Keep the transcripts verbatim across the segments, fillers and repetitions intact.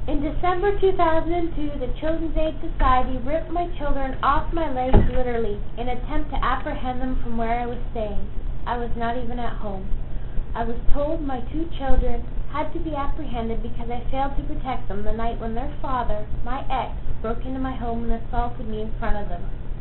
In December two thousand two, the Children's Aid Society ripped my children off my legs literally in an attempt to apprehend them from where I was staying. I was not even at home. I was told my two children had to be apprehended because I failed to protect them the night when their father, my ex, broke into my home and assaulted me in front of them.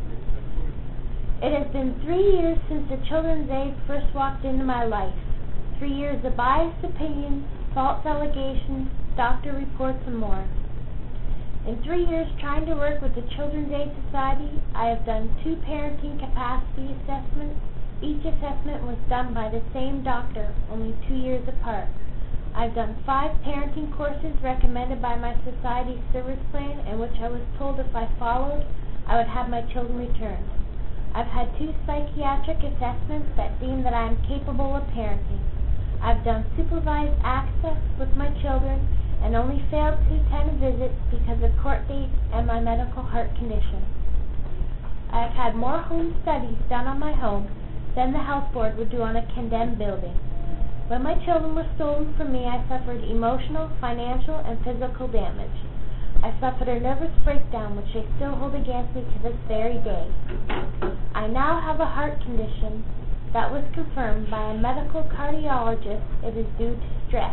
It has been three years since the Children's Aid first walked into my life. Three years of biased opinions, false allegations, doctor reports, and more. In three years trying to work with the Children's Aid Society, I have done two parenting capacity assessments. Each assessment was done by the same doctor, only two years apart. I've done five parenting courses recommended by my society's service plan, in which I was told if I followed, I would have my children returned. I've had two psychiatric assessments that deem that I am capable of parenting. I've done supervised access with my children and only failed to attend visits because of court dates and my medical heart condition. I have had more home studies done on my home than the health board would do on a condemned building. When my children were stolen from me, I suffered emotional, financial, and physical damage. I suffered a nervous breakdown which they still hold against me to this very day. I now have a heart condition that was confirmed by a medical cardiologist. It is due to stress.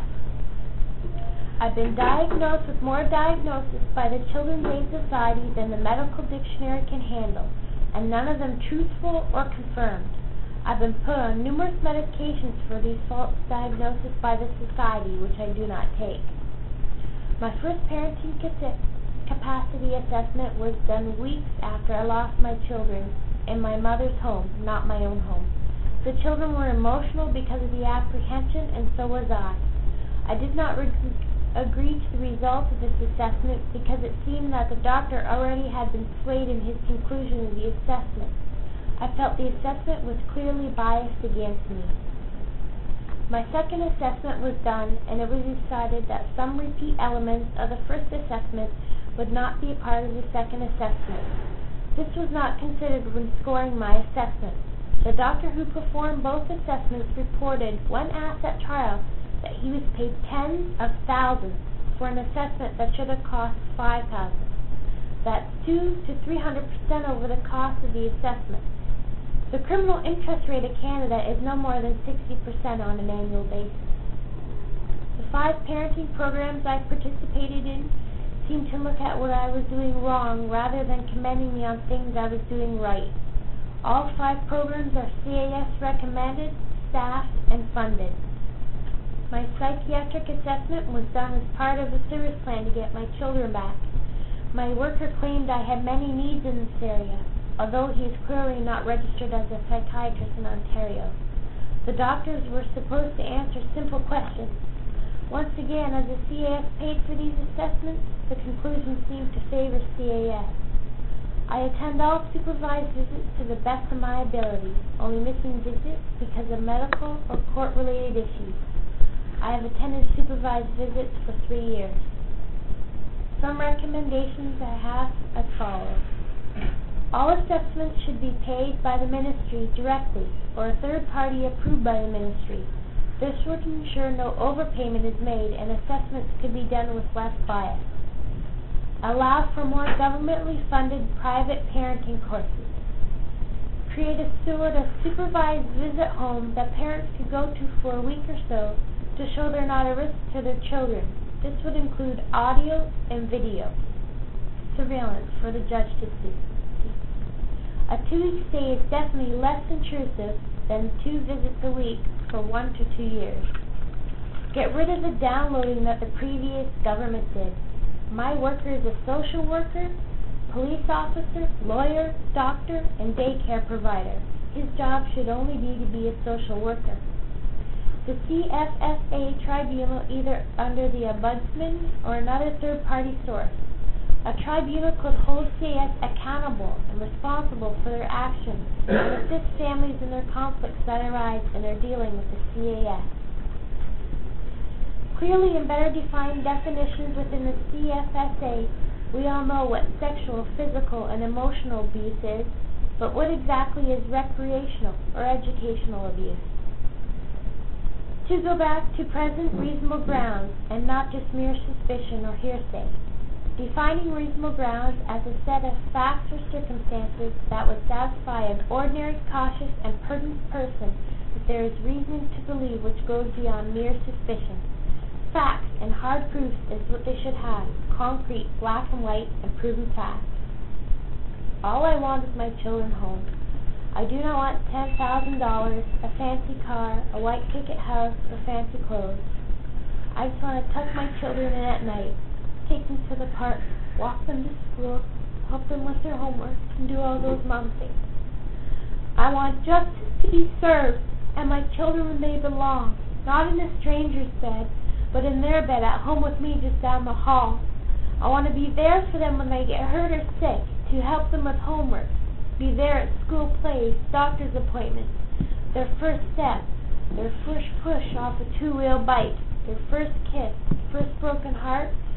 I've been diagnosed with more diagnoses by the Children's Aid Society than the medical dictionary can handle, and none of them truthful or confirmed. I've been put on numerous medications for these false diagnoses by the society, which I do not take. My first parenting capacity assessment was done weeks after I lost my children in my mother's home, not my own home. The children were emotional because of the apprehension, and so was I. I did not re- agree to the results of this assessment because it seemed that the doctor already had been swayed in his conclusion of the assessment. I felt the assessment was clearly biased against me. My second assessment was done, and it was decided that some repeat elements of the first assessment would not be a part of the second assessment. This was not considered when scoring my assessment. The doctor who performed both assessments reported when asked at trial that he was paid tens of thousands for an assessment that should have cost five thousand dollars. That's two to three hundred percent over the cost of the assessment. The criminal interest rate of Canada is no more than sixty percent on an annual basis. The five parenting programs I participated in seemed to look at what I was doing wrong rather than commending me on things I was doing right. All five programs are C A S recommended, staffed, and funded. My psychiatric assessment was done as part of a service plan to get my children back. My worker claimed I had many needs in this area, although he is clearly not registered as a psychiatrist in Ontario. The doctors were supposed to answer simple questions. Once again, as the C A S paid for these assessments, the conclusion seemed to favor C A S. I attend all supervised visits to the best of my ability, only missing visits because of medical or court-related issues. I have attended supervised visits for three years. Some recommendations I have as follows. All assessments should be paid by the ministry directly or a third party approved by the ministry. This would ensure no overpayment is made and assessments could be done with less bias. Allow for more governmentally funded private parenting courses. Create a sort of supervised visit home that parents could go to for a week or so to show they're not a risk to their children. This would include audio and video surveillance for the judge to see. A two-week stay is definitely less intrusive than two visits a week for one to two years. Get rid of the downloading that the previous government did. My worker is a social worker, police officer, lawyer, doctor, and daycare provider. His job should only be to be a social worker. The C F S A tribunal, either under the ombudsman or another third-party source. A tribunal could hold C A S accountable and responsible for their actions and assist families in their conflicts that arise in their dealing with the C A S. Clearly and better defined definitions within the C F S A, we all know what sexual, physical, and emotional abuse is, but what exactly is recreational or educational abuse? To go back to present reasonable grounds, and not just mere suspicion or hearsay. Defining reasonable grounds as a set of facts or circumstances that would satisfy an ordinary, cautious, and prudent person that there is reason to believe which goes beyond mere suspicion. Facts and hard proofs is what they should have, concrete, black and white, and proven facts. All I want is my children home. I do not want ten thousand dollars, a fancy car, a white picket house, or fancy clothes. I just want to tuck my children in at night, take them to the park, walk them to school, help them with their homework, and do all those mom things. I want justice to be served, and my children when they belong, not in a stranger's bed, but in their bed at home with me just down the hall. I want to be there for them when they get hurt or sick, to help them with homework, be there at school plays, doctor's appointments, their first step, their first push off a two-wheel bike, their first kiss, first broken heart,